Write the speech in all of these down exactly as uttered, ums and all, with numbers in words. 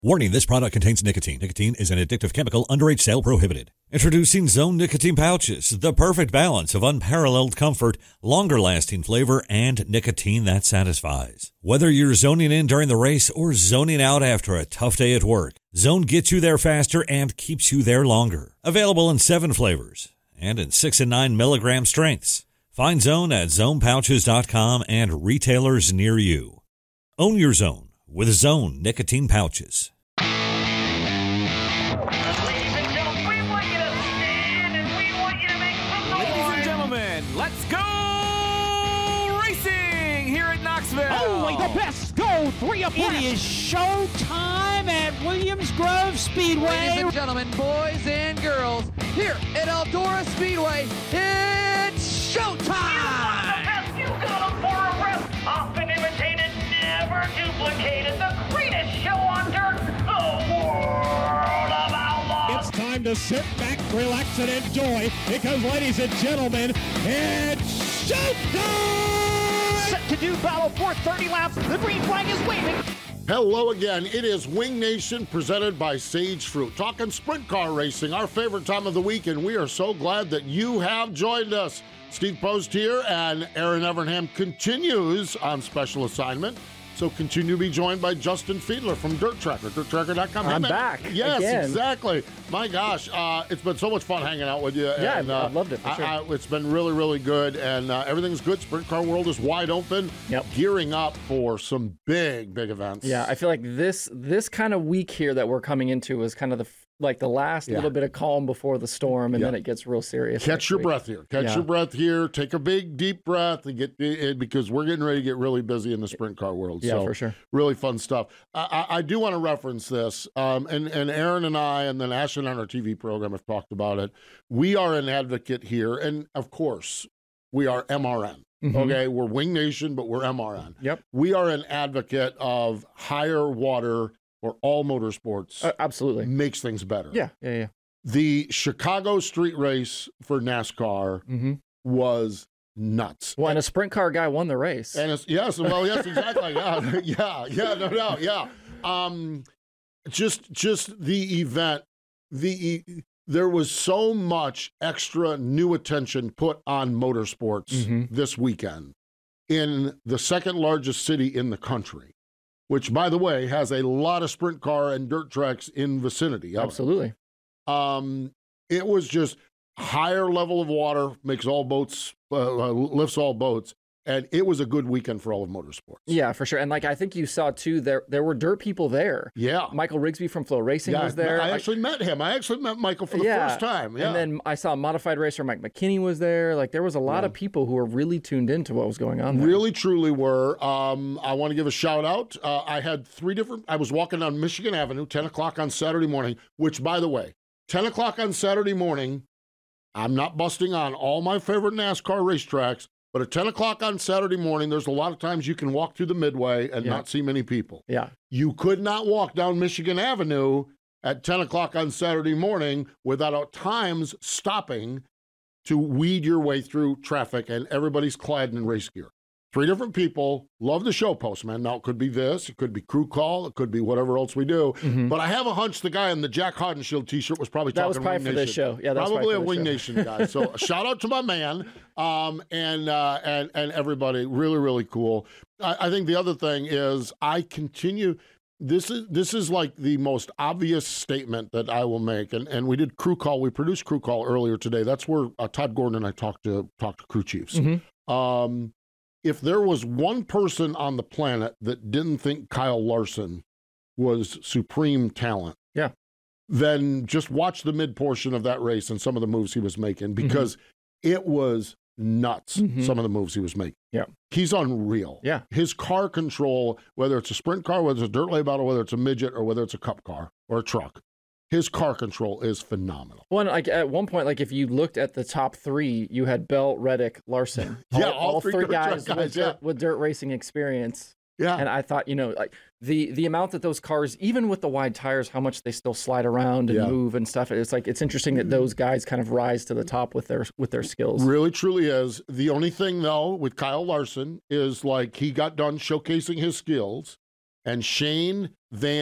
Warning, this product contains nicotine. Nicotine is an addictive chemical, underage sale prohibited. Introducing Zone Nicotine Pouches, the perfect balance of unparalleled comfort, longer-lasting flavor, and nicotine that satisfies. Whether you're zoning in during the race or zoning out after a tough day at work, Zone gets you there faster and keeps you there longer. Available in seven flavors and in six and nine milligram strengths. Find Zone at zone pouches dot com and retailers near you. Own your Zone with Zone Nicotine Pouches. Ladies and gentlemen, we want you to stand and we want you to make some noise. Ladies and gentlemen, let's go racing here at Knoxville. Only the best go three abreast. It is showtime at Williams Grove Speedway. Ladies and gentlemen, boys and girls, here at Eldora Speedway, it's showtime! You got them for a rest. Often imitated, never duplicated. The greatest show on dirt, the world of outlaws. It's time to sit back, relax, and enjoy because, ladies and gentlemen, it's showtime! Set to do battle for thirty laps. The green flag is waving. Hello again. It is Wing Nation presented by Sage Fruit. Talking sprint car racing, our favorite time of the week, and we are so glad that you have joined us. Steve Post here, and Aaron Evernham continues on special assignment. So continue to be joined by Justin Fiedler from Dirt Tracker, dirt tracker dot com. I'm hey, back. Yes, again. exactly. My gosh, uh, it's been so much fun hanging out with you. Yeah, and, uh, I've loved it for sure. I, I, it's been really, really good, and uh, everything's good. Sprint car world is wide open. Yep. Gearing up for some big, big events. Yeah, I feel like this this kind of week here that we're coming into is kind of the like the last Yeah. little bit of calm before the storm, and Yeah. then it gets real serious. Catch next your week. breath here. Catch Yeah. your breath here. Take a big, deep breath and get it because we're getting ready to get really busy in the sprint car world. Yeah, so for sure. Really fun stuff. I, I, I do want to reference this, um, and and Aaron and I, and then Ashton on our T V program have talked about it. We are an advocate here, and of course, we are M R N. Mhm. Okay, we're Wing Nation, but we're M R N. Yep. We are an advocate of higher water for all motorsports. Uh, absolutely. Makes things better. Yeah, yeah, yeah. The Chicago street race for NASCAR Mm-hmm. was nuts. Well, and a sprint car guy won the race. And it's, yes, well, yes, exactly. Yeah, yeah, yeah, no doubt, yeah. Um, just, just the event, the there was so much extra new attention put on motorsports Mhm. this weekend in the second largest city in the country, which, by the way, has a lot of sprint car and dirt tracks in vicinity. of it. Absolutely. Um, it was just higher level of water makes all boats, uh, uh, lifts all boats. And it was a good weekend for all of motorsports. Yeah, for sure. And like I think you saw too, there there were dirt people there. Yeah. Michael Rigsby from Flow Racing Yeah, was there. I Like- actually met him. I actually met Michael for the Yeah. first time. Yeah. And then I saw modified racer Mike McKinney was there. Like there was a lot Yeah. of people who were really tuned into what was going on there. Really, truly were. Um, I want to give a shout out. Uh, I had three different, I was walking down Michigan Avenue, ten o'clock on Saturday morning, which, by the way, ten o'clock on Saturday morning, I'm not busting on all my favorite NASCAR racetracks, but at ten o'clock on Saturday morning, there's a lot of times you can walk through the Midway and Yeah. not see many people. Yeah. You could not walk down Michigan Avenue at ten o'clock on Saturday morning without at times stopping to weed your way through traffic, and everybody's clad in race gear. Three different people. Love the show, Postman. Now, it could be this, it could be crew call, it could be whatever else we do. Mhm. But I have a hunch the guy in the Jack Hodenshield t-shirt was probably That was talking probably Wing for this Nation. show. Yeah, that was probably probably a for this Wing show. Nation guy. So shout out to my man um, and, uh, and, and everybody. Really, really cool. I, I think the other thing is I continue... This is this is like the most obvious statement that I will make, and, and we did crew call. We produced crew call earlier today. That's where uh, Todd Gordon and I talked to talked to crew chiefs. Mhm. Um, if there was one person on the planet that didn't think Kyle Larson was supreme talent, Yeah. then just watch the mid portion of that race and some of the moves he was making because it was nuts. Mhm. Some of the moves he was making. Yeah. He's unreal. Yeah. His car control, whether it's a sprint car, whether it's a dirt lay battle, whether it's a midget, or whether it's a cup car or a truck, his car control is phenomenal. Well, and, like at one point, like if you looked at the top three, you had Bell, Reddick, Larson. Yeah, all three dirt track guys, guys, with, yeah. dirt, with dirt racing experience. Yeah. And I thought, you know, like the the amount that those cars, even with the wide tires, how much they still slide around and Yeah. move and stuff. It's like it's interesting that those guys kind of rise to the top with their with their skills. Really, truly is. The only thing, though, with Kyle Larson is like he got done showcasing his skills, and Shane Van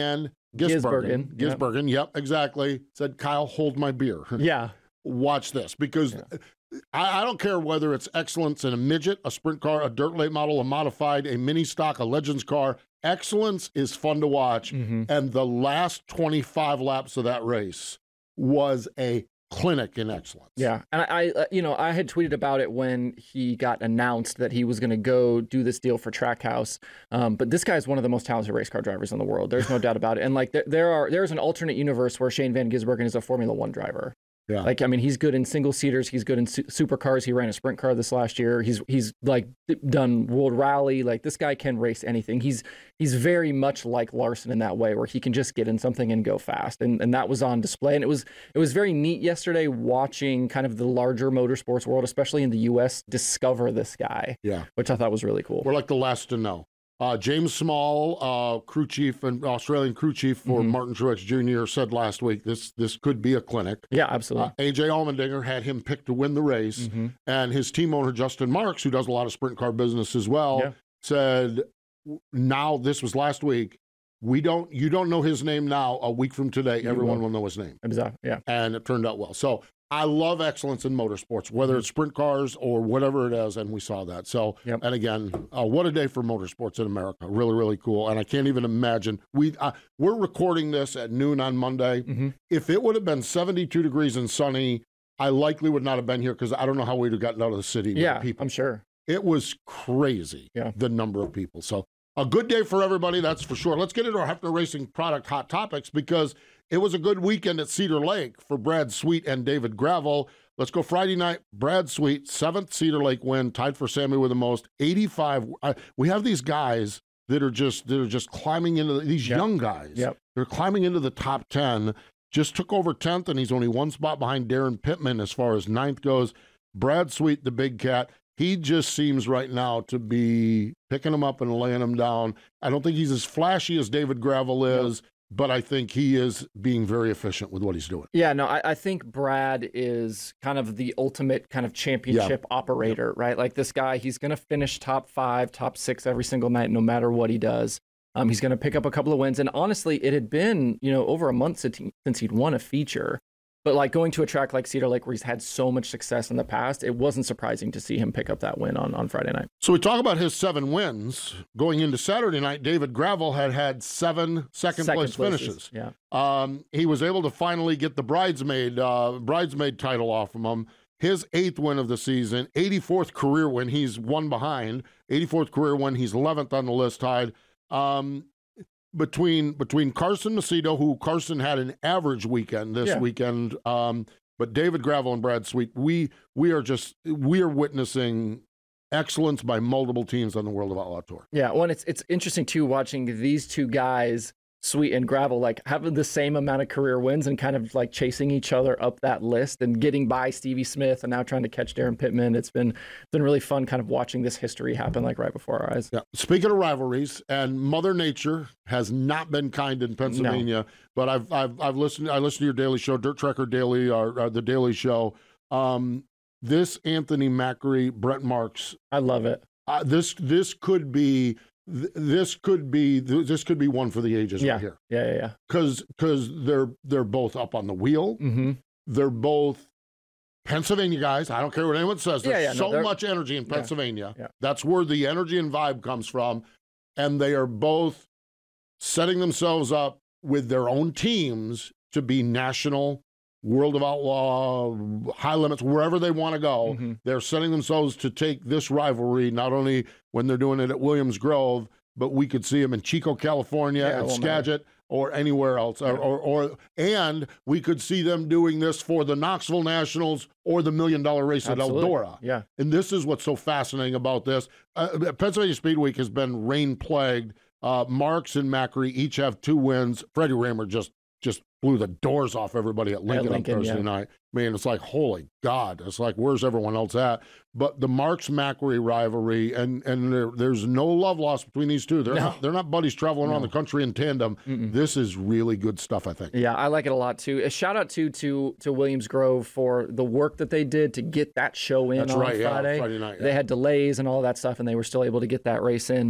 Gisbergen. Gisbergen, yep. Gisbergen, yep, exactly. Said, Kyle, hold my beer. Yeah. Watch this, because yeah. I, I don't care whether it's excellence in a midget, a sprint car, a dirt late model, a modified, a mini stock, a Legends car. Excellence is fun to watch. Mm-hmm. And the last twenty-five laps of that race was a clinic in excellence. Yeah. And I, I you know, I had tweeted about it when he got announced that he was going to go do this deal for Trackhouse. Um, but this guy is one of the most talented race car drivers in the world. There's no doubt about it. And like there, there are, there's an alternate universe where Shane Van Gisbergen is a Formula One driver. Yeah. Like, I mean, he's good in single seaters. He's good in su- supercars. He ran a sprint car this last year. He's he's like done World Rally. Like, this guy can race anything. He's he's very much like Larson in that way, where he can just get in something and go fast. And and that was on display. And it was it was very neat yesterday watching kind of the larger motorsports world, especially in the U S, discover this guy. Yeah, which I thought was really cool. We're like the last to know. Uh, James Small, uh, crew chief and Australian crew chief for Mm-hmm. Martin Truex Junior, said last week this this could be a clinic. Yeah, absolutely. Uh, A J Allmendinger had him picked to win the race, Mm-hmm. and his team owner Justin Marks, who does a lot of sprint car business as well, Yeah. said, "Now this was last week. We don't. You don't know his name now. A week from today, You everyone won't. will know his name." Exactly. Yeah. And it turned out well. So I love excellence in motorsports, whether it's sprint cars or whatever it is, and we saw that. So, Yep. and again, uh, what a day for motorsports in America. Really, really cool. And I can't even imagine. We, uh, we're recording this at noon on Monday. Mm-hmm. If it would have been seventy-two degrees and sunny, I likely would not have been here because I don't know how we'd have gotten out of the city. with Yeah, the people. I'm sure. It was crazy, Yeah. the number of people. So a good day for everybody, that's for sure. Let's get into our Hefner Racing product hot topics because it was a good weekend at Cedar Lake for Brad Sweet and David Gravel. Let's go Friday night. Brad Sweet, seventh Cedar Lake win, tied for Sammy with the most, eighty-five. Uh, we have these guys that are just that are just climbing into the, these Yep. young guys. Yep. They're climbing into the top ten. Just took over tenth, and he's only one spot behind Darren Pittman as far as ninth goes. Brad Sweet, the big cat, he just seems right now to be picking him up and laying him down. I don't think he's as flashy as David Gravel is, but I think he is being very efficient with what he's doing. Yeah, no, I, I think Brad is kind of the ultimate kind of championship operator, right? Like this guy, he's going to finish top five, top six every single night, no matter what he does. Um, he's going to pick up a couple of wins. And honestly, it had been, you know, over a month since, he, since he'd won a feature. But like going to a track like Cedar Lake where he's had so much success in the past, it wasn't surprising to see him pick up that win on, on Friday night. So we talk about his seven wins. Going into Saturday night, David Gravel had had seven second, Second place places, finishes. yeah. Um, he was able to finally get the bridesmaid uh, bridesmaid title off from him. His eighth win of the season, eighty-fourth career win. He's one behind. eighty-fourth career win. He's eleventh on the list, tied. Um, between between Carson Macedo, who Carson had an average weekend this Yeah. weekend, um, but David Gravel and Brad Sweet, we we are just we are witnessing excellence by multiple teams on the World of Outlaw Tour. Yeah, well, and it's it's interesting too watching these two guys, Sweet and Gravel, like having the same amount of career wins and kind of like chasing each other up that list and getting by Stevie Smith and now trying to catch Darren Pittman. It's been been really fun kind of watching this history happen like right before our eyes. Yeah. Speaking of rivalries, and Mother Nature has not been kind in Pennsylvania, but I've I've I've listened I listened to your daily show, Dirt Trekker Daily, or, or the Daily Show. Um, this Anthony Macri, Brent Marks, I love it. uh, this this could be th- this could be this could be one for the ages Yeah, right here yeah, yeah, yeah. because because they're they're both up on the wheel. Mm-hmm. They're both Pennsylvania guys. I don't care what anyone says. There's Yeah, yeah, no, so they're- much energy in Yeah, Pennsylvania. yeah. That's where the energy and vibe comes from. And they are both setting themselves up with their own teams to be national, World of Outlaw, High Limits, wherever they want to go. Mm-hmm. They're setting themselves to take this rivalry, not only when they're doing it at Williams Grove, but we could see them in Chico, California, Yeah, it and won't matter. Skagit, or anywhere else. Or, or, or and we could see them doing this for the Knoxville Nationals or the Million Dollar Race Absolutely. at Eldora. Yeah. And this is what's so fascinating about this. Uh, Pennsylvania Speed Week has been rain-plagued. Uh, Marks and Macri each have two wins. Freddie Raymer just just blew the doors off everybody at Lincoln, Lincoln, on Thursday yeah. night. I mean, it's like, holy God. It's like, where's everyone else at? But the Marks-Macri rivalry, and and there, there's no love lost between these two. They're, No. not, they're not buddies traveling around No. the country in tandem. Mm-mm. This is really good stuff, I think. Yeah, I like it a lot too. A shout out to to to Williams Grove for the work that they did to get that show in That's on right, yeah, Friday. Friday night, yeah. They had delays and all that stuff, and they were still able to get that race in. But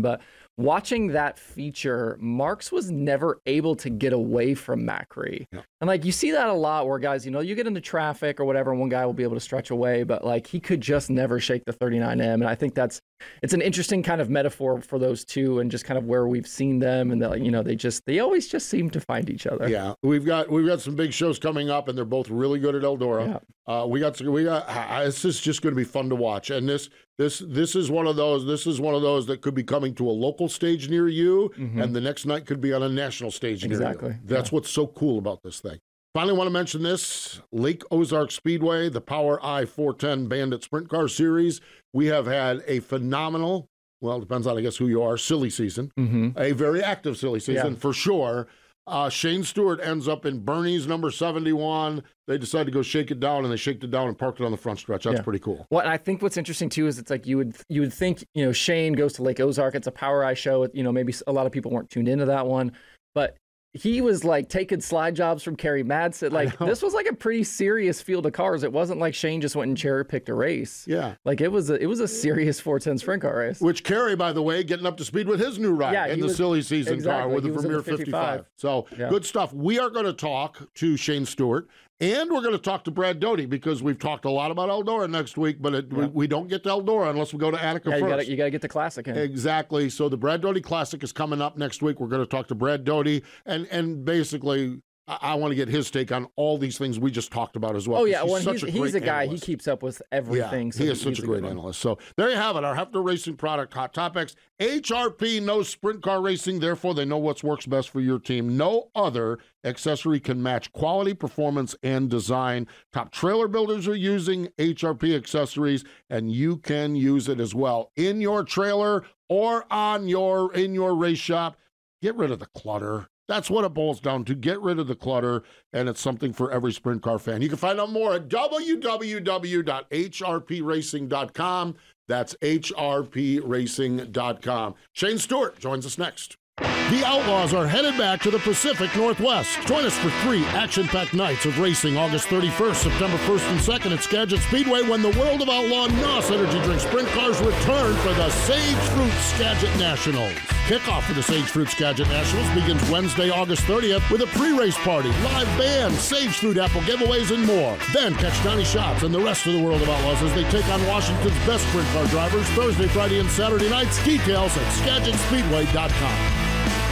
watching that feature, Marks was never able to get away from Macri. Yeah. And like you see that a lot where guys, you know, you get into traffic or whatever, and one guy will be able to stretch away, but like he could just never shake the thirty-nine M. And I think that's it's an interesting kind of metaphor for those two and just kind of where we've seen them, and that, you know, they just they always just seem to find each other. Yeah, we've got we've got some big shows coming up, and they're both really good at Eldora. Yeah. Uh, we got we got uh, this is just going to be fun to watch, and this this this is one of those this is one of those that could be coming to a local stage near you, mm-hmm. and the next night could be on a national stage near exactly. you. That's yeah. what's so cool about this thing. Finally, want to mention this Lake Ozark Speedway, the Power I four ten Bandit Sprint Car Series. We have had a phenomenal, well, it depends on I guess who you are, silly season, mm-hmm. a very active silly season yeah. for sure. Uh, Shane Stewart ends up in Bernie's number seventy-one. They decided to go shake it down, and they shaked it down and parked it on the front stretch. That's yeah. pretty cool. Well, and I think what's interesting, too, is it's like you would you would think, you know, Shane goes to Lake Ozark. It's a Power Eye show. You know, maybe a lot of people weren't tuned into that one. But he was like taking slide jobs from Kerry Madsen. Like this was like a pretty serious field of cars. It wasn't like Shane just went and cherry picked a race. Yeah, like it was a it was a serious four ten sprint car race. Which Kerry, by the way, getting up to speed with his new ride yeah, in the was, silly season exactly. car with he the Premier fifty-five. So yeah. good stuff. We are going to talk to Shane Stewart. And we're going to talk to Brad Doty because we've talked a lot about Eldora next week, but it, yeah. we, we don't get to Eldora unless we go to Attica yeah, first. You got to get the Classic in. Exactly. So the Brad Doty Classic is coming up next week. We're going to talk to Brad Doty, and and basically I, I want to get his take on all these things we just talked about as well. Oh yeah, he's well such he's, a, he's a guy. analyst. He keeps up with everything. Yeah, so he is such a great analyst. So there you have it. Our Hefner Racing product hot topics. H R P knows sprint car racing, therefore they know what works best for your team. No other accessory can match quality, performance, and design. Top trailer builders are using H R P accessories, and you can use it as well in your trailer or on your in your race shop. Get rid of the clutter. That's what it boils down to. Get rid of the clutter, and it's something for every sprint car fan. You can find out more at w w w dot h r p racing dot com. That's h r p racing dot com. Shane Stewart joins us next. The Outlaws are headed back to the Pacific Northwest. Join us for three action-packed nights of racing August thirty-first, September first and second at Skagit Speedway when the World of Outlaw N O S Energy Drink Sprint Cars return for the Sage Fruit Skagit Nationals. Kickoff for the Sage Fruit Skagit Nationals begins Wednesday, August thirtieth with a pre-race party, live band, Sage Fruit apple giveaways, and more. Then catch Johnny Schatz and the rest of the World of Outlaws as they take on Washington's best sprint car drivers Thursday, Friday, and Saturday nights. Details at skagit speedway dot com.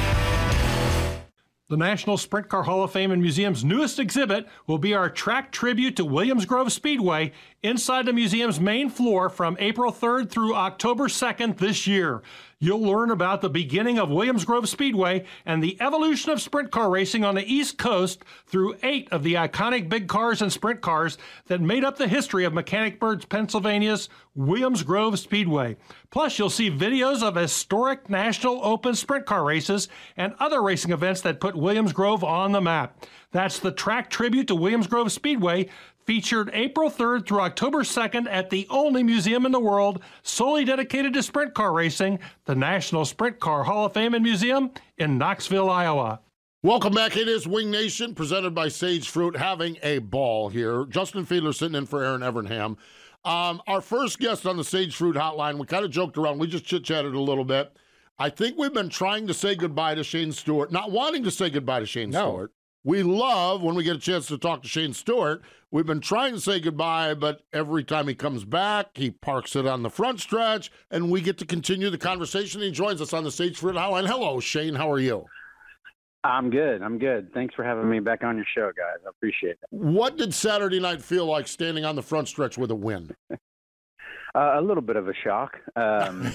The National Sprint Car Hall of Fame and Museum's newest exhibit will be our track tribute to Williams Grove Speedway inside the museum's main floor from April third through October second this year. You'll learn about the beginning of Williams Grove Speedway and the evolution of sprint car racing on the East Coast through eight of the iconic big cars and sprint cars that made up the history of Mechanicsburg, Pennsylvania's Williams Grove Speedway. Plus, you'll see videos of historic National Open sprint car races and other racing events that put Williams Grove on the map. That's the track tribute to Williams Grove Speedway, featured April third through October second at the only museum in the world solely dedicated to sprint car racing, the National Sprint Car Hall of Fame and Museum in Knoxville, Iowa. Welcome back. It is Wing Nation, presented by Sage Fruit, having a ball here. Justin Fiedler sitting in for Aaron Evernham. Um, our first guest on the Sage Fruit hotline, we kind of joked around. We just chit-chatted a little bit. I think we've been trying to say goodbye to Shane Stewart, not wanting to say goodbye to Shane no. Stewart. We love when we get a chance to talk to Shane Stewart. We've been trying to say goodbye, but every time he comes back, he parks it on the front stretch, and we get to continue the conversation. He joins us on the Sage Fruit hotline. Hello, Shane. How are you? I'm good. I'm good. Thanks for having me back on your show, guys. I appreciate it. What did Saturday night feel like standing on the front stretch with a win? uh, a little bit of a shock. Um,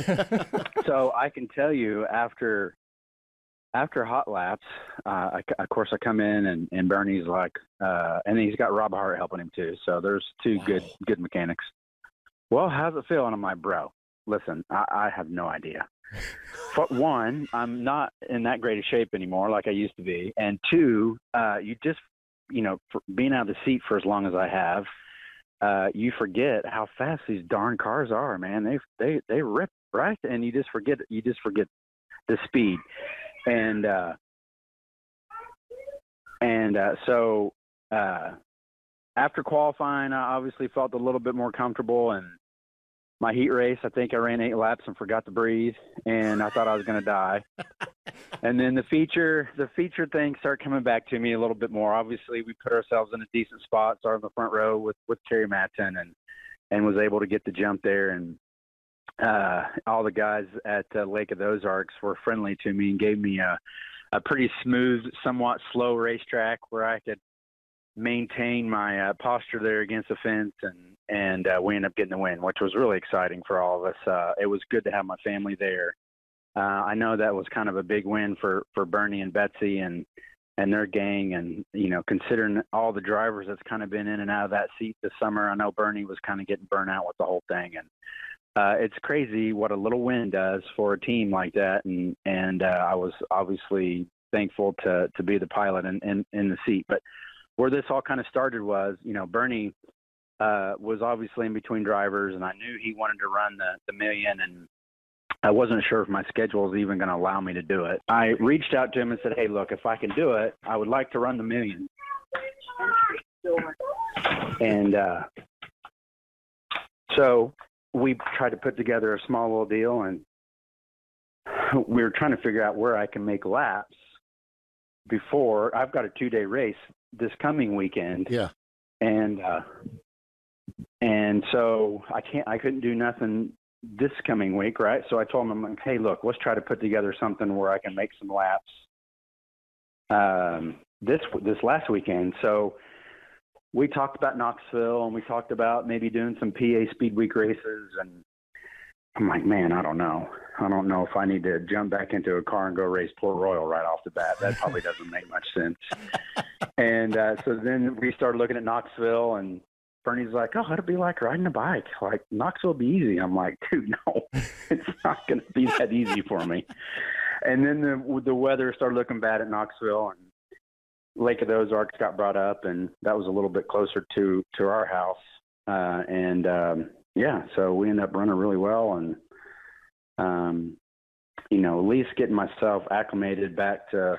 so I can tell you after after hot laps, uh, I, of course I come in and, and Bernie's like, uh, and he's got Rob Hart helping him too. So there's two wow. good good mechanics. Well, how's it feel? And I'm like, bro, listen, I, I have no idea. But one, I'm not in that great a shape anymore like I used to be. And two, uh, you just, you know, for being out of the seat for as long as I have, uh, you forget how fast these darn cars are, man. They they they rip, right? And you just forget you just forget the speed. And uh, and uh, so uh, after qualifying, I obviously felt a little bit more comfortable, and my heat race, I think I ran eight laps and forgot to breathe, and I thought I was going to die. And then the feature, the feature thing started coming back to me a little bit more. Obviously, we put ourselves in a decent spot, started in the front row with, with Kerry Madsen, and, and was able to get the jump there. And uh, all the guys at uh, Lake of the Ozarks were friendly to me and gave me a, a pretty smooth, somewhat slow racetrack where I could maintain my uh, posture there against the fence, and and uh, we ended up getting the win, which was really exciting for all of us. Uh, it was good to have my family there. Uh, I know that was kind of a big win for, for Bernie and Betsy and and their gang, and you know, considering all the drivers that's kind of been in and out of that seat this summer, I know Bernie was kind of getting burnt out with the whole thing, and uh, it's crazy what a little win does for a team like that. And and uh, I was obviously thankful to to be the pilot and in, in, in the seat, but where this all kind of started was, you know, Bernie uh, was obviously in between drivers, and I knew he wanted to run the, the million, and I wasn't sure if my schedule was even going to allow me to do it. I reached out to him and said, hey, look, if I can do it, I would like to run the million. And uh, so we tried to put together a small little deal, and we were trying to figure out where I can make laps before. I've got a two-day race this coming weekend. Yeah. And, uh, and so I can't, I couldn't do nothing this coming week. Right. So I told him, I'm like, hey, look, let's try to put together something where I can make some laps, um, this, this last weekend. So we talked about Knoxville, and we talked about maybe doing some P A Speed Week races. And I'm like, man, I don't know. I don't know if I need to jump back into a car and go race Port Royal right off the bat. That probably doesn't make much sense. And uh, so then we started looking at Knoxville, and Bernie's like, oh, it'd be like riding a bike. Like, Knoxville will be easy. I'm like, dude, no, it's not going to be that easy for me. And then the, the weather started looking bad at Knoxville, and Lake of the Ozarks got brought up, and that was a little bit closer to, to our house. Uh, and, um, yeah, so we ended up running really well, and, um, you know, at least getting myself acclimated back to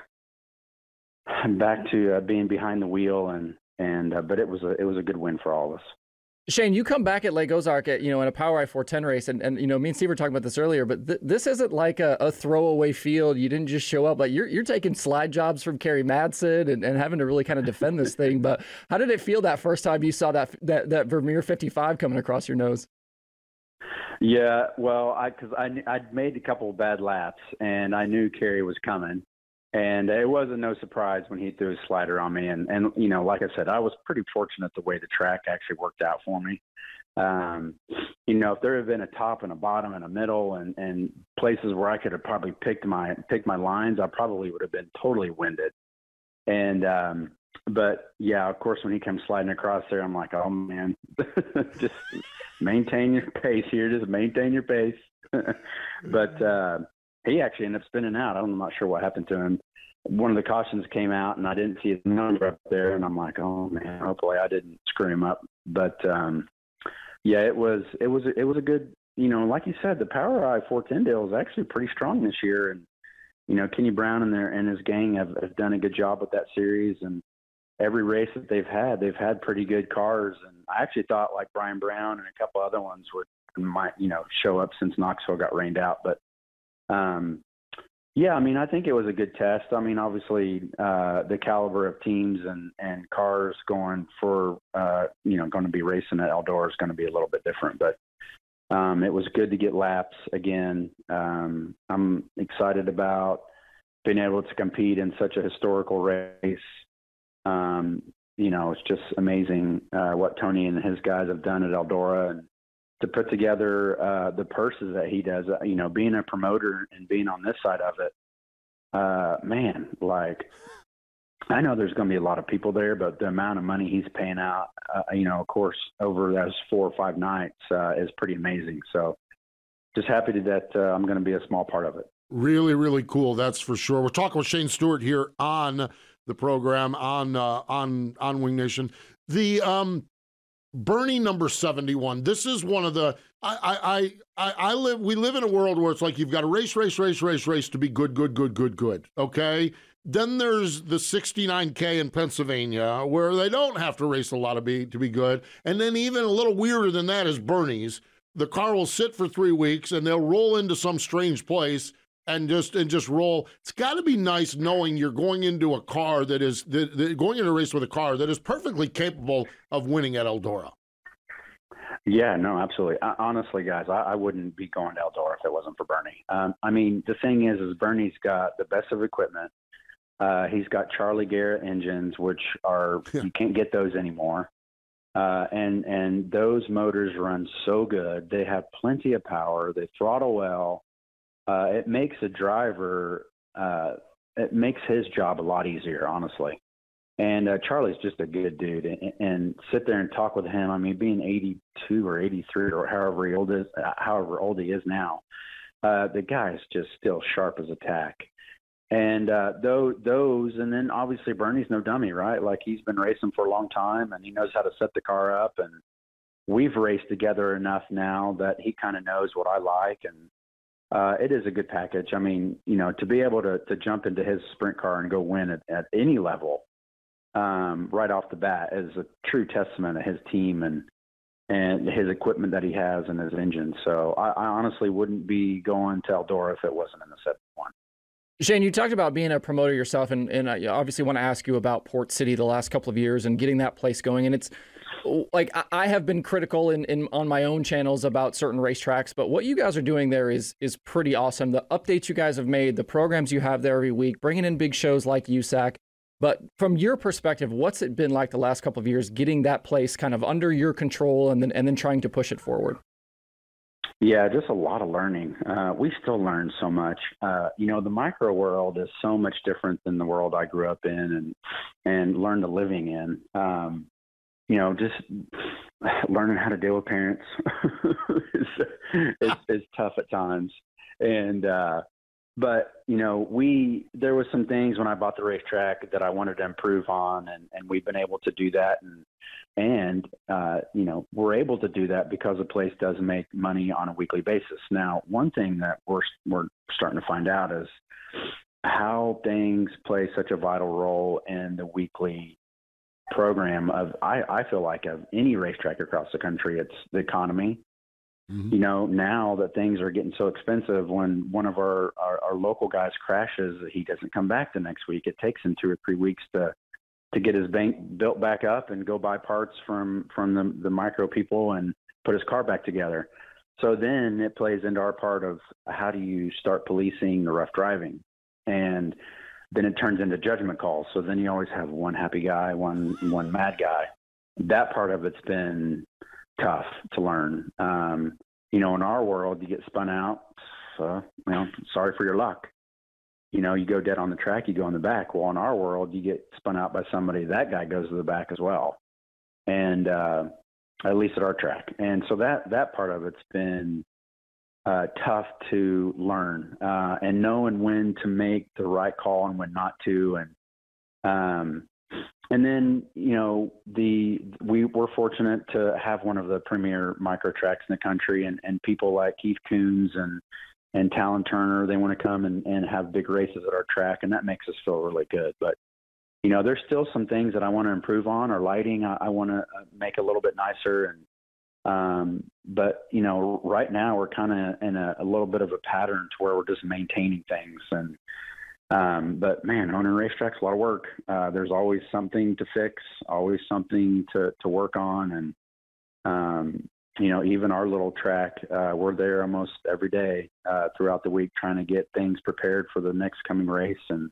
back to uh, being behind the wheel, and and uh, but it was a it was a good win for all of us. Shane, you come back at Lake Ozark at, you know, in a Power I four ten race, and, and you know, me and Steve were talking about this earlier, but th- this isn't like a, a throwaway field. You didn't just show up. Like, you're you're taking slide jobs from Kerry Madsen and, and having to really kind of defend this thing. But how did it feel that first time you saw that that, that Vermeer fifty-five coming across your nose? Yeah, well, I because I I'd made a couple of bad laps, and I knew Kerry was coming, and it wasn't no surprise when he threw his slider on me. And and you know, like I said, I was pretty fortunate the way the track actually worked out for me. Um, you know, if there had been a top and a bottom and a middle, and and places where I could have probably picked my picked my lines, I probably would have been totally winded. And um, but yeah, of course, when he comes sliding across there, I'm like, oh man, just maintain your pace here. Just maintain your pace. But uh, he actually ended up spinning out. I'm not sure what happened to him. One of the cautions came out, and I didn't see his number up there, and I'm like, oh man, hopefully I didn't screw him up. But um, yeah, it was it was it was a good, you know, like you said, the Power I four ten deal is actually pretty strong this year, and you know, Kenny Brown and their and his gang have, have done a good job with that series, and every race that they've had, they've had pretty good cars. And I actually thought like Brian Brown and a couple other ones would might, you know, show up since Knoxville got rained out. But um, yeah, I mean, I think it was a good test. I mean, obviously uh, the caliber of teams and, and cars going for, uh, you know, going to be racing at Eldora is going to be a little bit different, but um, it was good to get laps again. Um, I'm excited about being able to compete in such a historical race. Um, you know, it's just amazing uh, what Tony and his guys have done at Eldora, and to put together uh, the purses that he does. Uh, you know, being a promoter and being on this side of it, uh, man, like I know there's going to be a lot of people there, but the amount of money he's paying out, uh, you know, of course, over those four or five nights uh, is pretty amazing. So just happy that uh, I'm going to be a small part of it. Really, really cool. That's for sure. We're talking with Shane Stewart here on the program on uh, on on Wing Nation. The um, Bernie number seventy-one. This is one of the I I I I live. We live in a world where it's like you've got to race, race, race, race, race to be good, good, good, good, good. Okay. Then there's the sixty-nine K in Pennsylvania where they don't have to race a lot to be to be good. And then even a little weirder than that is Bernie's, the car will sit for three weeks and they'll roll into some strange place and just and just roll. It's got to be nice knowing you're going into a car that is that, that, going into a race with a car that is perfectly capable of winning at Eldora. Yeah, no, absolutely. I, honestly, guys, I, I wouldn't be going to Eldora if it wasn't for Bernie. Um, I mean, the thing is, is Bernie's got the best of equipment. Uh, he's got Charlie Garrett engines, which are you can't get those anymore. Uh, and and those motors run so good. They have plenty of power. They throttle well. Uh, it makes a driver. Uh, it makes his job a lot easier, honestly. And uh, Charlie's just a good dude. And, and sit there and talk with him. I mean, being eighty-two or eighty-three or however he old is, however old he is now, uh, the guy is just still sharp as a tack. And uh, those, those, and then obviously Bernie's no dummy, right? Like he's been racing for a long time, and he knows how to set the car up. And we've raced together enough now that he kind of knows what I like, and uh, it is a good package. I mean, you know, to be able to to jump into his sprint car and go win at, at any level um, right off the bat is a true testament of his team and and his equipment that he has and his engine. So I, I honestly wouldn't be going to Eldora if it wasn't in the seventy-one. Shane, you talked about being a promoter yourself, and, and I obviously want to ask you about Port City the last couple of years and getting that place going. And it's like I have been critical in, in on my own channels about certain racetracks, but what you guys are doing there is is pretty awesome. The updates you guys have made, the programs you have there every week, bringing in big shows like U S A C. But from your perspective, what's it been like the last couple of years getting that place kind of under your control and then and then trying to push it forward? Yeah, just a lot of learning. Uh, we still learn so much. Uh, you know, the micro world is so much different than the world I grew up in and and learned a living in. Um, you know, just learning how to deal with parents is, is, is tough at times. And uh, but you know, we there was some things when I bought the racetrack that I wanted to improve on, and, and we've been able to do that. And And, uh, you know, we're able to do that because the place does make money on a weekly basis. Now, one thing that we're, we're starting to find out is how things play such a vital role in the weekly program of, I, I feel like, of any racetrack across the country. It's the economy. Mm-hmm. You know, now that things are getting so expensive, when one of our, our, our local guys crashes, he doesn't come back the next week. It takes him two or three weeks to to get his bank built back up and go buy parts from, from the, the micro people and put his car back together. So then it plays into our part of how do you start policing the rough driving? And then it turns into judgment calls. So then you always have one happy guy, one, one mad guy. That part of it's been tough to learn. Um, you know, in our world, you get spun out. So, you know, sorry for your luck. You know, you go dead on the track, you go in the back. Well, in our world, you get spun out by somebody, that guy goes to the back as well. And uh, at least at our track. And so that, that part of it's been uh, tough to learn uh, and knowing when to make the right call and when not to. And, um, and then, you know, the, we were fortunate to have one of the premier micro tracks in the country, and, and people like Keith Coons and, and Talon Turner, they want to come and, and have big races at our track, and that makes us feel really good. But, you know, there's still some things that I want to improve on. Our lighting, I, I want to make a little bit nicer. And um, but, you know, right now we're kind of in a, a little bit of a pattern to where we're just maintaining things. And um, but, man, owning racetracks, a lot of work. Uh, there's always something to fix, always something to, to work on. And, um you know, even our little track, uh, we're there almost every day uh, throughout the week trying to get things prepared for the next coming race. And,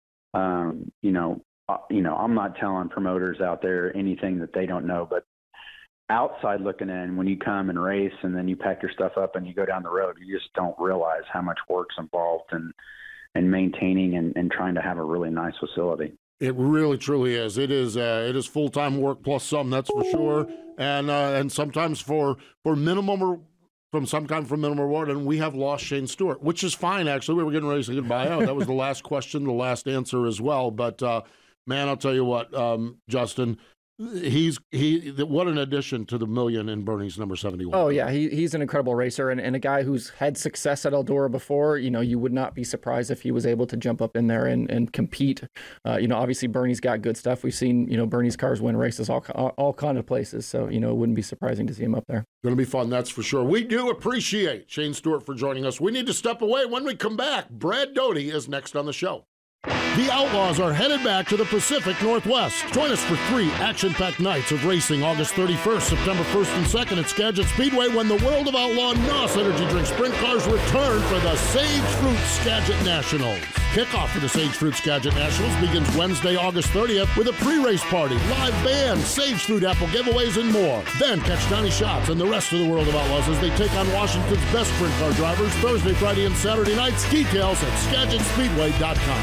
um, you know, uh, you know, I'm not telling promoters out there anything that they don't know, but outside looking in, when you come and race and then you pack your stuff up and you go down the road, you just don't realize how much work's involved in, in maintaining and, and trying to have a really nice facility. It really, truly is. It is. Uh, it is full time work plus some. That's for sure. And uh, and sometimes for for minimum or from some kind for minimum reward. And we have lost Shane Stewart, which is fine. Actually, we were getting ready to say goodbye. Oh, that was the last question, the last answer as well. But uh, man, I'll tell you what, um, Justin, He's he. What an addition to the million in Bernie's number seventy-one. Oh yeah, he he's an incredible racer and, and a guy who's had success at Eldora before. You know, you would not be surprised if he was able to jump up in there and and compete. Uh, you know, obviously Bernie's got good stuff. We've seen you know Bernie's cars win races all all, all kind of places. So you know, it wouldn't be surprising to see him up there. Going to be fun, that's for sure. We do appreciate Shane Stewart for joining us. We need to step away. When we come back, Brad Doty is next on the show. The Outlaws are headed back to the Pacific Northwest. Join us for three action-packed nights of racing August thirty-first, September first and second at Skagit Speedway when the World of Outlaw N O S Energy Drink Sprint Cars return for the Sage Fruit Skagit Nationals. Kickoff for the Sage Fruit Skagit Nationals begins Wednesday, August thirtieth with a pre-race party, live band, Sage Fruit apple giveaways, and more. Then catch Donnie Schatz and the rest of the World of Outlaws as they take on Washington's best sprint car drivers Thursday, Friday, and Saturday nights. Details at skagit speedway dot com.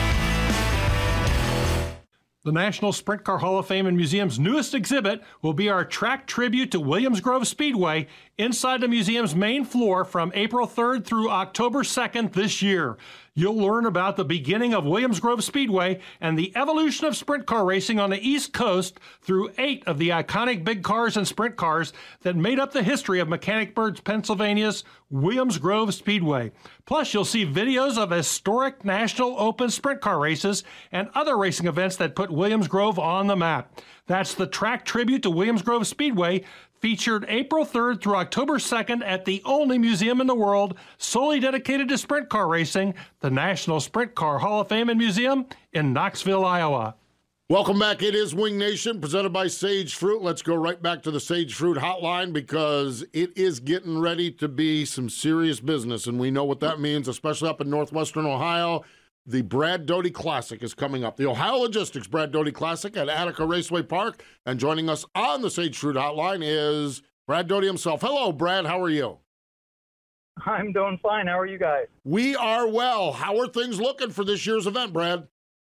The National Sprint Car Hall of Fame and Museum's newest exhibit will be our track tribute to Williams Grove Speedway inside the museum's main floor from April third through October second this year. You'll learn about the beginning of Williams Grove Speedway and the evolution of sprint car racing on the East Coast through eight of the iconic big cars and sprint cars that made up the history of Mechanicsburg, Pennsylvania's Williams Grove Speedway. Plus, you'll see videos of historic National Open sprint car races and other racing events that put Williams Grove on the map. That's the track tribute to Williams Grove Speedway, featured April third through October second at the only museum in the world solely dedicated to sprint car racing, the National Sprint Car Hall of Fame and Museum in Knoxville, Iowa. Welcome back. It is Wing Nation, presented by Sage Fruit. Let's go right back to the Sage Fruit hotline because it is getting ready to be some serious business, and we know what that means, especially up in northwestern Ohio. The Brad Doty Classic is coming up. The Ohio Logistics Brad Doty Classic at Attica Raceway Park. And joining us on the Sage Fruit hotline is Brad Doty himself. Hello, Brad. How are you? I'm doing fine. How are you guys? We are well. How are things looking for this year's event, Brad?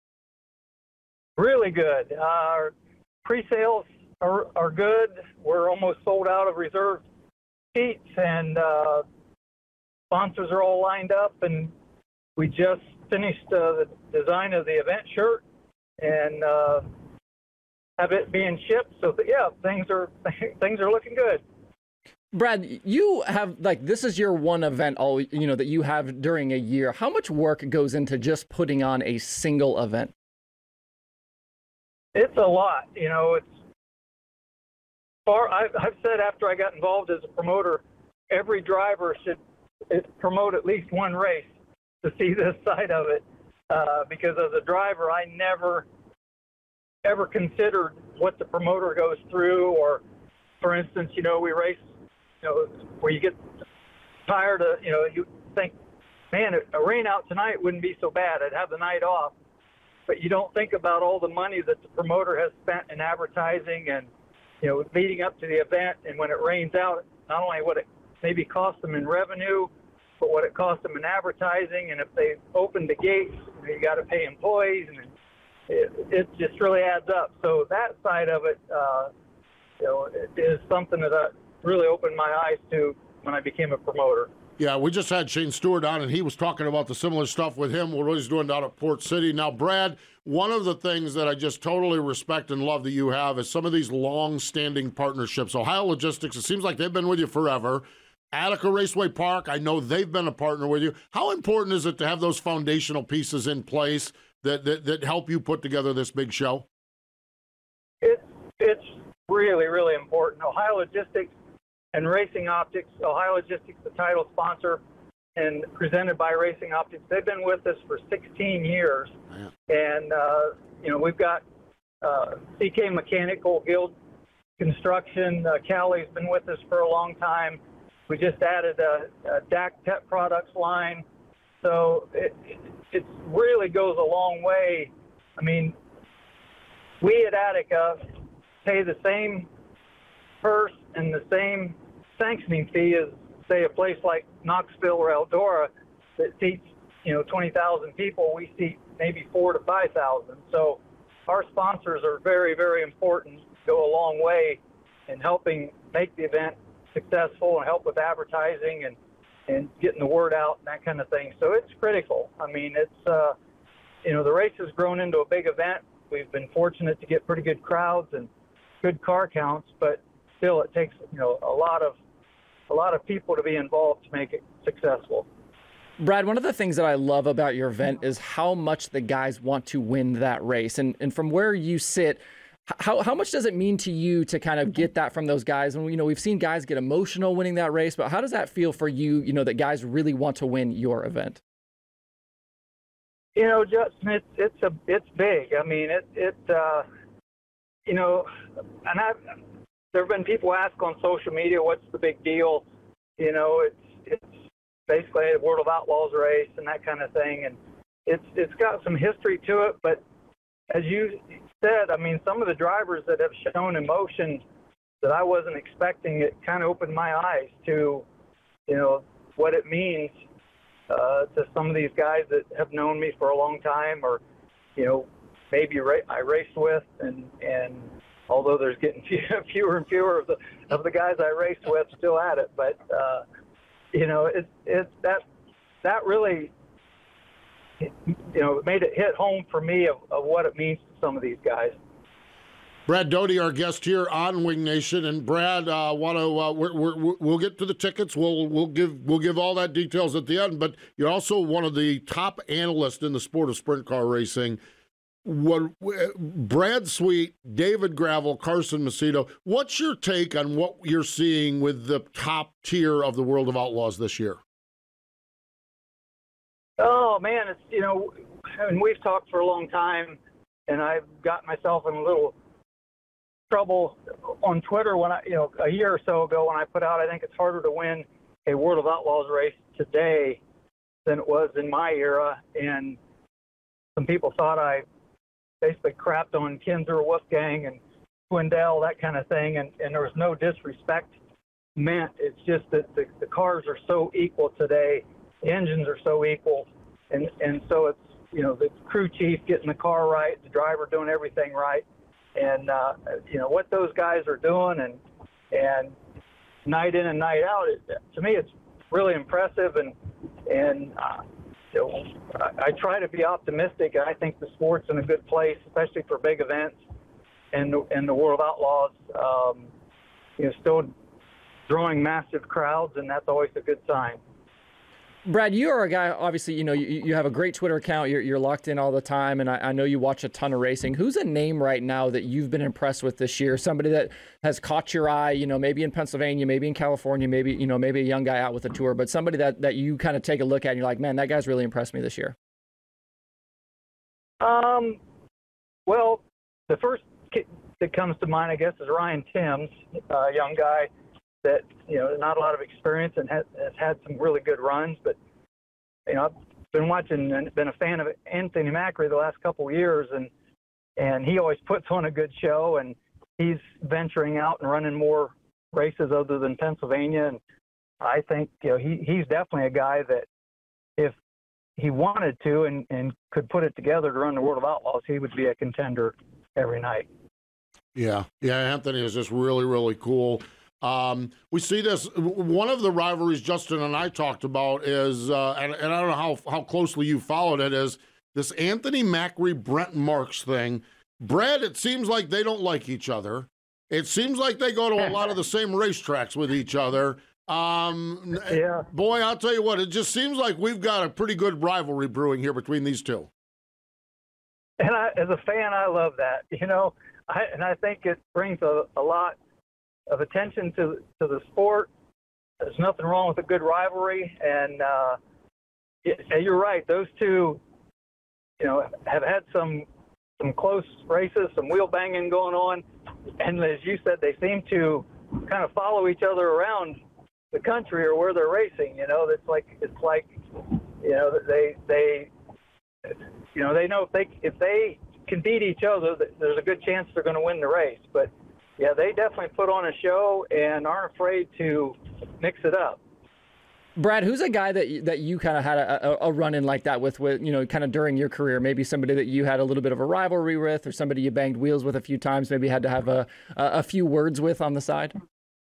Really good. Uh, our pre-sales are, are good. We're almost sold out of reserved seats, and uh, sponsors are all lined up, and we just finished uh, the design of the event shirt and uh, have it being shipped. So yeah, things are things are looking good. Brad, you have like this is your one event all you know that you have during a year. How much work goes into just putting on a single event? It's a lot. You know, it's far. I've, I've said after I got involved as a promoter, every driver should promote at least one race to see this side of it, uh, because as a driver, I never, ever considered what the promoter goes through. Or, for instance, you know, we race, you know, where you get tired of, you know, you think, man, a rain out tonight wouldn't be so bad. I'd have the night off. But you don't think about all the money that the promoter has spent in advertising and, you know, leading up to the event. And when it rains out, not only what it maybe costs them in revenue, but what it costs them in advertising, and if they open the gates, you, know, you got to pay employees, and it, it just really adds up. So that side of it, uh, you know, it is something that I really opened my eyes to when I became a promoter. Yeah, we just had Shane Stewart on, and he was talking about the similar stuff with him, what he's doing down at Port City. Now, Brad, one of the things that I just totally respect and love that you have is some of these long-standing partnerships. Ohio Logistics, it seems like they've been with you forever. Attica Raceway Park, I know they've been a partner with you. How important is it to have those foundational pieces in place that, that, that help you put together this big show? It, it's really, really important. Ohio Logistics and Racing Optics, Ohio Logistics, the title sponsor, and presented by Racing Optics, they've been with us for sixteen years. Man. And, uh, you know, we've got uh, C K Mechanical, Guild Construction. Uh, Callie's been with us for a long time. We just added a, a D A C Pet Products line. So it, it, it really goes a long way. I mean, we at Attica pay the same purse and the same sanctioning fee as, say, a place like Knoxville or Eldora that seats, you know, twenty thousand people. We seat maybe four to five thousand. So our sponsors are very, very important, go a long way in helping make the event successful and help with advertising and, and getting the word out and that kind of thing. So it's critical. I mean, it's, uh, you know, the race has grown into a big event. We've been fortunate to get pretty good crowds, and good car counts, but still it takes, you know, a lot of a lot of people to be involved to make it successful. Brad, one of the things that I love about your event is how much the guys want to win that race. And and from where you sit, how how much does it mean to you to kind of get that from those guys? And, you know, we've seen guys get emotional winning that race, but how does that feel for you, you know, that guys really want to win your event? You know, Justin, it's, it's, a, it's big. I mean, it, it uh, you know, and I've, there have been people ask on social media, what's the big deal? You know, it's it's basically a World of Outlaws race and that kind of thing. And it's it's got some history to it. But as you said, I mean, some of the drivers that have shown emotion that I wasn't expecting, it kind of opened my eyes to, you know, what it means uh, to some of these guys that have known me for a long time, or, you know, maybe ra- I raced with, and, and although there's getting fewer and fewer of the of the guys I raced with still at it, but uh, you know, it's it's that that really, you know, made it hit home for me of, of what it means to some of these guys. Brad Doty, our guest here on Wing Nation, and Brad, uh, want to uh, we're, we're, we'll get to the tickets. We'll we'll give we'll give all that details at the end. But you're also one of the top analysts in the sport of sprint car racing. What Brad Sweet, David Gravel, Carson Macedo, what's your take on what you're seeing with the top tier of the World of Outlaws this year? Oh man, it's, you know, and we've talked for a long time, and I've got myself in a little trouble on Twitter when I, you know, a year or so ago when I put out, I think it's harder to win a World of Outlaws race today than it was in my era, and some people thought I basically crapped on Kinzer, Wolfgang, and Swindell, that kind of thing, and, and there was no disrespect meant. It's just that the, the cars are so equal today, the engines are so equal, and, and so it's, you know, the crew chief getting the car right, the driver doing everything right, and, uh, you know, what those guys are doing, and and night in and night out, it, to me, it's really impressive, and, and uh, you know, I, I try to be optimistic, and I think the sport's in a good place, especially for big events, and, and the World of Outlaws, um, you know, still drawing massive crowds, and that's always a good sign. Brad, you are a guy, obviously, you know, you, you have a great Twitter account. You're, you're locked in all the time, and I, I know you watch a ton of racing. Who's a name right now that you've been impressed with this year? Somebody that has caught your eye, you know, maybe in Pennsylvania, maybe in California, maybe, you know, maybe a young guy out with a tour, but somebody that, that you kind of take a look at and you're like, man, that guy's really impressed me this year. Um, well, the first that comes to mind, I guess, is Ryan Timms, a young guy that, you know, not a lot of experience and has, has had some really good runs. But, you know, I've been watching and been a fan of Anthony Macri the last couple of years, and and he always puts on a good show, and he's venturing out and running more races other than Pennsylvania. And I think, you know, he, he's definitely a guy that if he wanted to and, and could put it together to run the World of Outlaws, he would be a contender every night. Yeah, yeah, Anthony is just really, really cool. Um, we see this. One of the rivalries Justin and I talked about is, uh, and, and I don't know how how closely you followed it, is this Anthony Macri Brent Marks thing. Brad, it seems like they don't like each other. It seems like they go to a lot of the same racetracks with each other. Um, yeah. Boy, I'll tell you what, it just seems like we've got a pretty good rivalry brewing here between these two. And I, as a fan, I love that. You know, I, and I think it brings a, a lot of attention to to the sport. There's nothing wrong with a good rivalry, and uh, it, you're right. Those two, you know, have had some some close races, some wheel banging going on, and as you said, they seem to kind of follow each other around the country or where they're racing. You know, it's like it's like you know they they you know they know if they if they can beat each other, there's a good chance they're going to win the race, but. Yeah, they definitely put on a show and aren't afraid to mix it up. Brad, who's a guy that you, that you kind of had a, a, a run-in like that with, with, you know, kind of during your career? Maybe somebody that you had a little bit of a rivalry with, or somebody you banged wheels with a few times, maybe had to have a, a, a few words with on the side?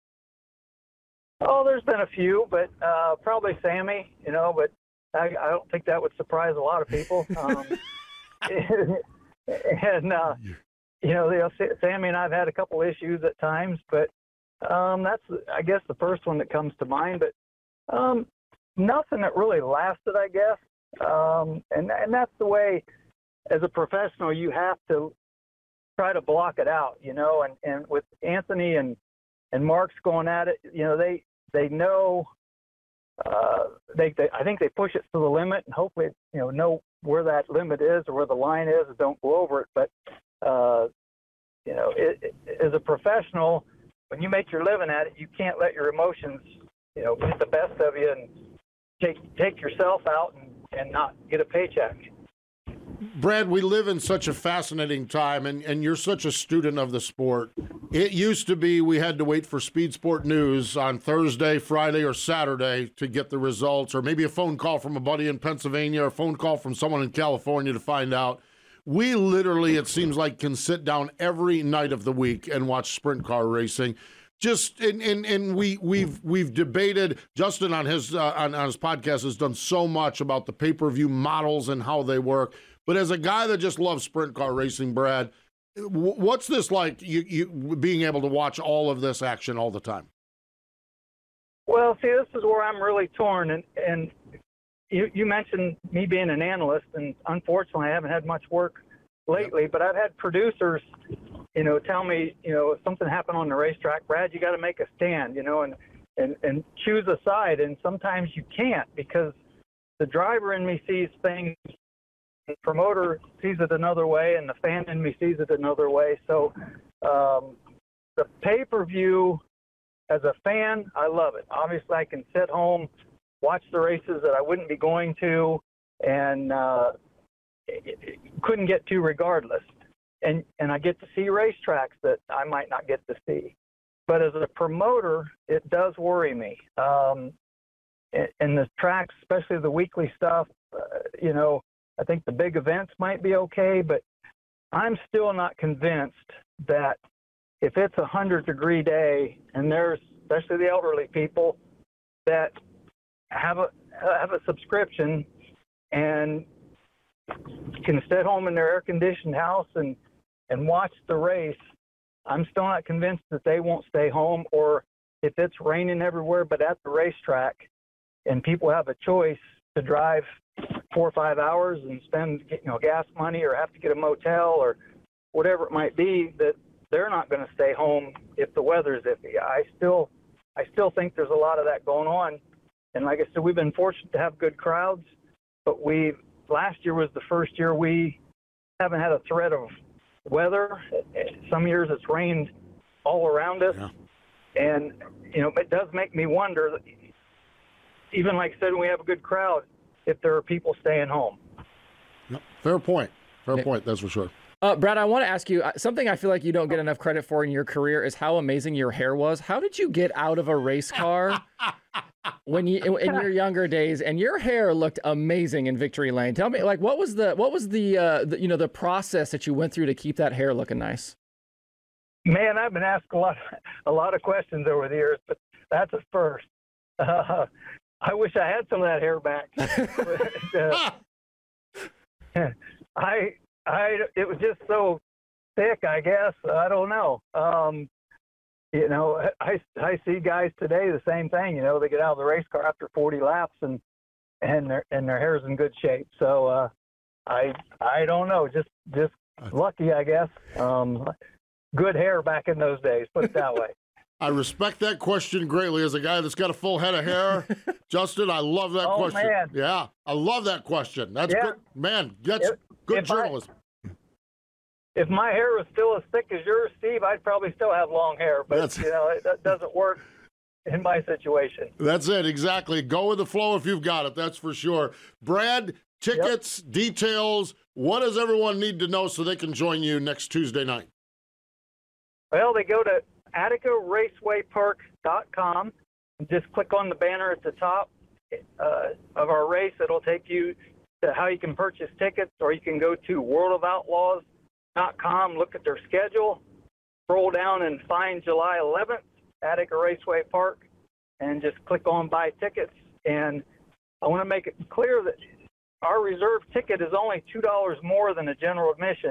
Oh, there's been a few, but uh, probably Sammy, you know, but I, I don't think that would surprise a lot of people. Um, and, uh, you know, they'll say, Sammy and I've had a couple issues at times, but um, that's, I guess, the first one that comes to mind. But um, nothing that really lasted, I guess. Um, and and that's the way, as a professional, you have to try to block it out, you know. And, and with Anthony and and Mark's going at it, you know, they they know. Uh, they, they I think they push it to the limit, and hopefully, you know, know where that limit is or where the line is, and don't go over it. But uh, you know, it, it, as a professional, when you make your living at it, you can't let your emotions, you know, get the best of you and take take yourself out and, and not get a paycheck. Brad, we live in such a fascinating time, and, and you're such a student of the sport. It used to be we had to wait for Speed Sport News on Thursday, Friday, or Saturday to get the results, or maybe a phone call from a buddy in Pennsylvania or a phone call from someone in California to find out. We literally, it seems like, can sit down every night of the week and watch sprint car racing. Just and and, and we we've we've debated. Justin on his uh, on, on his podcast has done so much about the pay-per-view models and how they work. But as a guy that just loves sprint car racing, Brad, what's this like? You you being able to watch all of this action all the time? Well, see, this is where I'm really torn, and and you you mentioned me being an analyst, and unfortunately, I haven't had much work lately. Yep. But I've had producers, you know, tell me, you know, if something happened on the racetrack, Brad, you got to make a stand, you know, and, and, and choose a side. And sometimes you can't, because the driver in me sees things, the promoter sees it another way, and the fan in me sees it another way. So um, the pay-per-view, as a fan, I love it. Obviously, I can sit home, watch the races that I wouldn't be going to, and uh, it, it couldn't get to regardless. And and I get to see racetracks that I might not get to see. But as a promoter, it does worry me. Um, and, and the tracks, especially the weekly stuff, uh, you know, I think the big events might be okay, but I'm still not convinced that if it's a hundred-degree day and there's, especially the elderly people, that have a have a subscription and can sit home in their air-conditioned house and and watch the race, I'm still not convinced that they won't stay home. Or if it's raining everywhere but at the racetrack and people have a choice to drive four or five hours and spend, you know, gas money or have to get a motel or whatever it might be, that they're not going to stay home if the weather's iffy. I still, I still think there's a lot of that going on. And like I said, we've been fortunate to have good crowds, but we last year was the first year we haven't had a threat of weather. Some years it's rained all around us. Yeah. And, you know, it does make me wonder, even like I said, when we have a good crowd, if there are people staying home. No, fair point. Fair Nick. point, that's for sure. Uh, Brad, I want to ask you, something I feel like you don't get enough credit for in your career is how amazing your hair was. How did you get out of a race car when you in your younger days, and your hair looked amazing in Victory Lane? Tell me, like, what was the what was the, uh, the you know the process that you went through to keep that hair looking nice? Man, I've been asked a lot a lot of questions over the years, but that's a first. Uh, I wish I had some of that hair back. uh, I I it was just so thick, I guess. I don't know. Um, You know, I, I see guys today the same thing. You know, they get out of the race car after forty laps and and their and their hair's in good shape. So uh, I I don't know, just just lucky, I guess. Um, good hair back in those days. Put it that way. I respect that question greatly. As a guy that's got a full head of hair, Justin, I love that oh, question. Man. Yeah, I love that question. That's yeah. good, man. That's if, good if journalism. I, If my hair was still as thick as yours, Steve, I'd probably still have long hair. But, That's... you know, it, that doesn't work in my situation. That's it, exactly. Go with the flow if you've got it, that's for sure. Brad, tickets, yep. details, what does everyone need to know so they can join you next Tuesday night? Well, they go to Attica Raceway Park dot com. Just click on the banner at the top uh, of our race. It'll take you to how you can purchase tickets, or you can go to World of Outlaws dot com, look at their schedule, scroll down and find July eleventh, Attica Raceway Park, and just click on buy tickets. And I want to make it clear that our reserve ticket is only two dollars more than a general admission.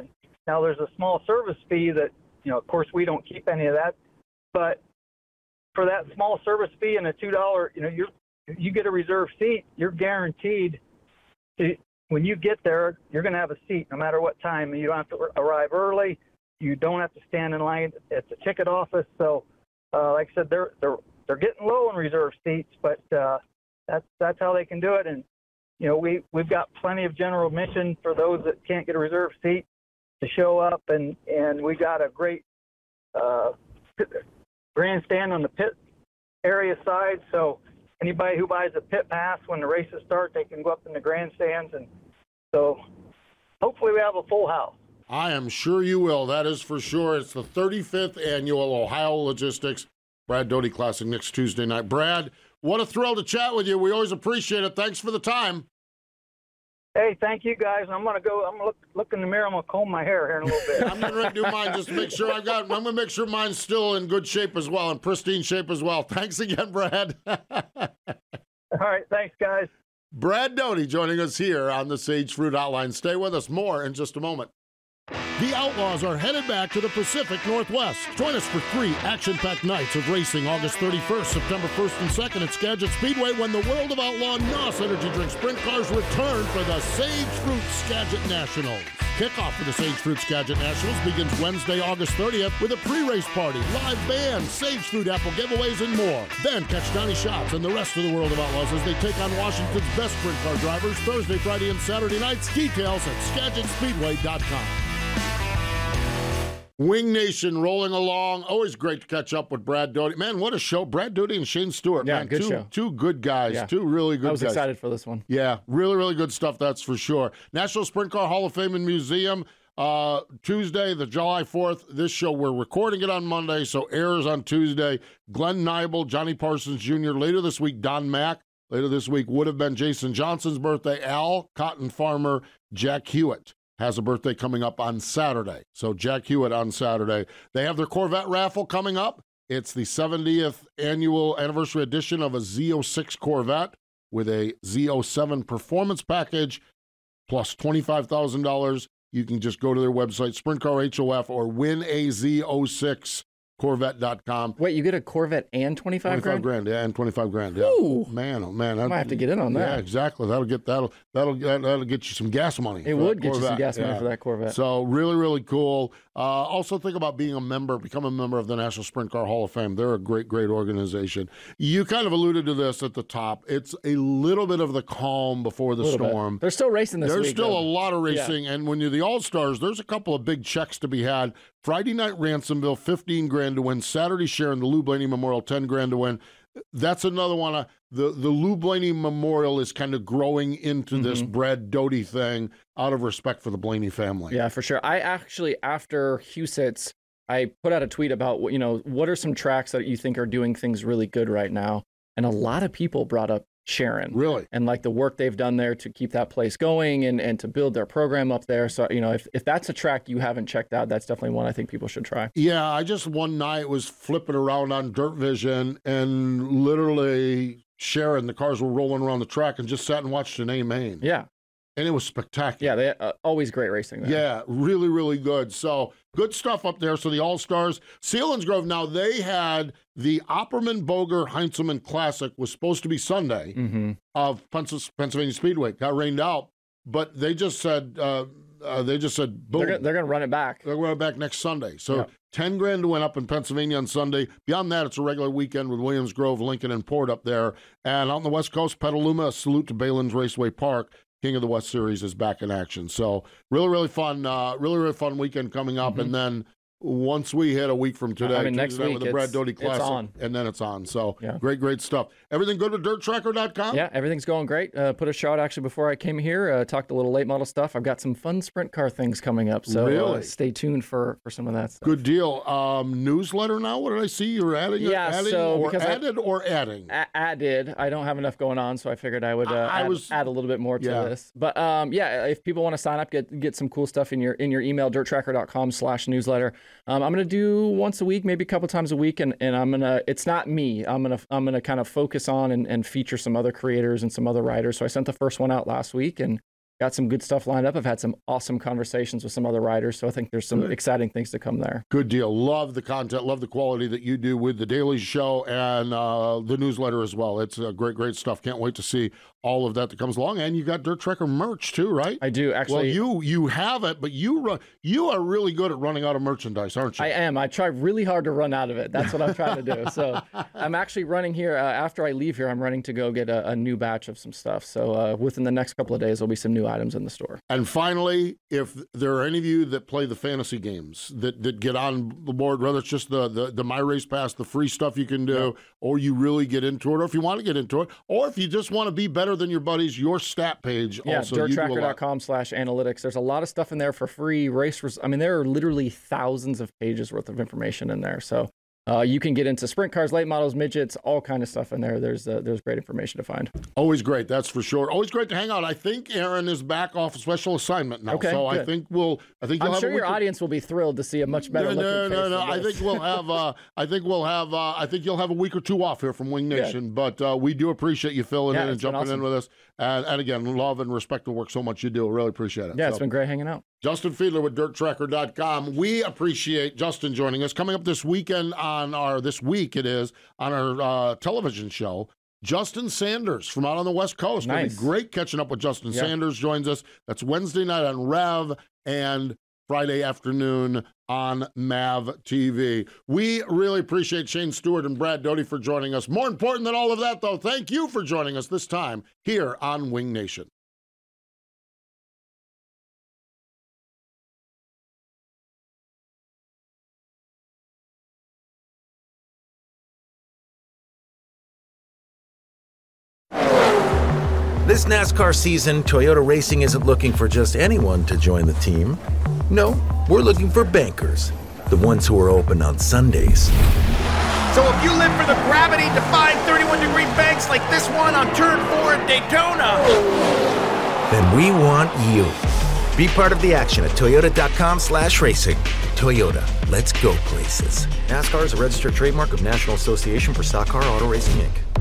Now there's a small service fee that, you know, of course we don't keep any of that, but for that small service fee and a two dollar, you know, you you get a reserve seat, you're guaranteed to, when you get there, you're going to have a seat no matter what time. You don't have to arrive early. You don't have to stand in line at the ticket office. So, uh, like I said, they're they're they're getting low in reserve seats, but uh, that's that's how they can do it. And you know, we we've got plenty of general admission for those that can't get a reserve seat to show up, and and we got a great uh, grandstand on the pit area side. So anybody who buys a pit pass when the races start, they can go up in the grandstands, and so hopefully we have a full house. I am sure you will. That is for sure. It's the thirty-fifth annual Ohio Logistics Brad Doty Classic next Tuesday night. Brad, what a thrill to chat with you. We always appreciate it. Thanks for the time. Hey, thank you guys. I'm gonna go. I'm gonna look look in the mirror. I'm gonna comb my hair here in a little bit. I'm gonna do mine just to make sure I've got. I'm gonna make sure mine's still in good shape as well, in pristine shape as well. Thanks again, Brad. All right, thanks, guys. Brad Doty joining us here on the Sage Fruit Hotline. Stay with us. More in just a moment. The Outlaws are headed back to the Pacific Northwest. Join us for three action-packed nights of racing August thirty-first, September first and second at Skagit Speedway when the World of Outlaw N O S Energy Drink Sprint Cars return for the Sage Fruit Skagit Nationals. Kickoff for the Sage Fruit Skagit Nationals begins Wednesday, August thirtieth with a pre-race party, live band, Sage Fruit apple giveaways, and more. Then catch Donnie Schatz and the rest of the World of Outlaws as they take on Washington's best sprint car drivers Thursday, Friday, and Saturday nights. Details at skagit speedway dot com. Wing Nation rolling along. Always great to catch up with Brad Doty. Man, what a show. Brad Doty and Shane Stewart. Yeah, man, good two, show. Two good guys. Yeah. Two really good guys. I was guys. excited for this one. Yeah, really, really good stuff, that's for sure. National Sprint Car Hall of Fame and Museum. Uh, Tuesday, the July fourth. This show, we're recording it on Monday, so airs on Tuesday. Glenn Nibel, Johnny Parsons Junior Later this week, Don Mack. Later this week would have been Jason Johnson's birthday. Al, Cotton Farmer, Jack Hewitt has a birthday coming up on Saturday. So Jack Hewitt on Saturday. They have their Corvette raffle coming up. It's the seventieth annual anniversary edition of a Z oh six Corvette with a Z oh seven performance package plus twenty-five thousand dollars. You can just go to their website, Sprint Car H O F, or win a Z oh six Corvette dot com. Wait, you get a Corvette and twenty-five grand? twenty-five grand, yeah, and twenty-five grand, yeah. Ooh. Man, oh man. I might have to get in on that. Yeah, exactly. That'll get that'll that'll that'll get you some gas money. It would get you some gas money for that Corvette. So really, really cool. Uh, also think about being a member, become a member of the National Sprint Car Hall of Fame. They're a great, great organization. You kind of alluded to this at the top. It's a little bit of the calm before the storm. Bit. They're still racing this There's week. still though. a lot of racing, Yeah. and when you're the All-Stars, there's a couple of big checks to be had. Friday night, Ransomville, fifteen grand to win. Saturday, Sharon, the Lou Blaney Memorial, ten grand to win. That's another one. Uh, the, the Lou Blaney Memorial is kind of growing into mm-hmm. this Brad Doty thing out of respect for the Blaney family. Yeah, for sure. I actually, after Huset's, I put out a tweet about, you know, what are some tracks that you think are doing things really good right now? And a lot of people brought up Sharon. Really? And like the work they've done there to keep that place going and, and to build their program up there. So, you know, if, if that's a track you haven't checked out, that's definitely one I think people should try. Yeah, I just one night was flipping around on Dirt Vision and literally Sharon, the cars were rolling around the track and just sat and watched an A main. Yeah. And it was spectacular. Yeah, they uh, always great racing there. Yeah, really, really good. So good stuff up there. So the All-Stars. Selinsgrove, now they had the Opperman Boger Heinzelman Classic was supposed to be Sunday mm-hmm. of Pennsylvania Speedway. Got rained out, but they just said, uh, uh, they just said, boom. They're, they're going to run it back. They're going to run it back next Sunday. So yeah. ten grand to win up in Pennsylvania on Sunday. Beyond that, it's a regular weekend with Williams Grove, Lincoln, and Port up there. And out on the West Coast, Petaluma, a salute to Balin's Raceway Park. King of the West Series is back in action. So really, really fun, uh, really, really fun weekend coming up. Mm-hmm. And then once we hit a week from today, I mean, next week with the Brad Doty Classic, it's on. and then it's on. So yeah. great, great stuff. Everything good with dirt tracker dot com? Yeah, everything's going great. Uh, put a shot actually before I came here. Uh, talked a little late model stuff. I've got some fun sprint car things coming up. So really? uh, stay tuned for, for some of that stuff. Good deal. Um, newsletter now? What did I see? You're adding? Yeah, adding so or because added I, or adding? A- added. I don't have enough going on, so I figured I would uh, I add, was, add a little bit more to yeah. this. But um, yeah, if people want to sign up, get get some cool stuff in your in your email, dirt tracker dot com slash newsletter. Um, I'm gonna do once a week, maybe a couple times a week, and, and I'm gonna. It's not me. I'm gonna I'm gonna kind of focus on and, and feature some other creators and some other writers. So I sent the first one out last week and got some good stuff lined up. I've had some awesome conversations with some other riders, so I think there's some good. exciting things to come there. Good deal. Love the content, love the quality that you do with the Daily Show and uh, the newsletter as well. It's uh, great, great stuff. Can't wait to see all of that that comes along. And you got Dirt Trekker merch too, right? I do, actually. Well, you you have it, but you run, you are really good at running out of merchandise, aren't you? I am. I try really hard to run out of it. That's what I'm trying to do. So I'm actually running here. Uh, after I leave here, I'm running to go get a, a new batch of some stuff. So uh, within the next couple of days, there'll be some new items in the store. And finally, if there are any of you that play the fantasy games that, that get on the board, whether it's just the, the, the My Race Pass, the free stuff you can do, yeah. or you really get into it, or if you want to get into it, or if you just want to be better than your buddies, your stat page yeah, also. dirt tracker dot com slash analytics. There's a lot of stuff in there for free. Race, res- I mean, there are literally thousands of pages worth of information in there. So uh, you can get into sprint cars, late models, midgets, all kind of stuff in there. There's uh, there's great information to find. Always great, that's for sure. Always great to hang out. I think Aaron is back off a special assignment now, okay, so good. I think we'll. I think you'll I'm have sure a your of... audience will be thrilled to see a much better no, looking no, face. No, no, no. I think we'll have. Uh, I think we'll have. Uh, I think you'll have a week or two off here from Wing Nation, yeah. but uh, we do appreciate you filling yeah, in and jumping awesome. in with us. And, and again, love and respect the work so much you do. Really appreciate it. Yeah, so, it's been great hanging out. Justin Fiedler with dirt tracker dot com. We appreciate Justin joining us. Coming up this weekend on our, this week it is, on our uh, television show, Justin Sanders from out on the West Coast. Nice. It'll be great catching up with Justin yeah. Sanders. Joins us. That's Wednesday night on Rev and Friday afternoon on M A V T V. We really appreciate Shane Stewart and Brad Doty for joining us. More important than all of that, though, thank you for joining us this time here on Wing Nation. This NASCAR season, Toyota Racing isn't looking for just anyone to join the team. No, we're looking for bankers, the ones who are open on Sundays. So if you live for the gravity-defying thirty-one degree banks like this one on Turn four at Daytona, then we want you. Be part of the action at toyota dot com slash racing. Toyota, let's go places. NASCAR is a registered trademark of National Association for Stock Car Auto Racing, Incorporated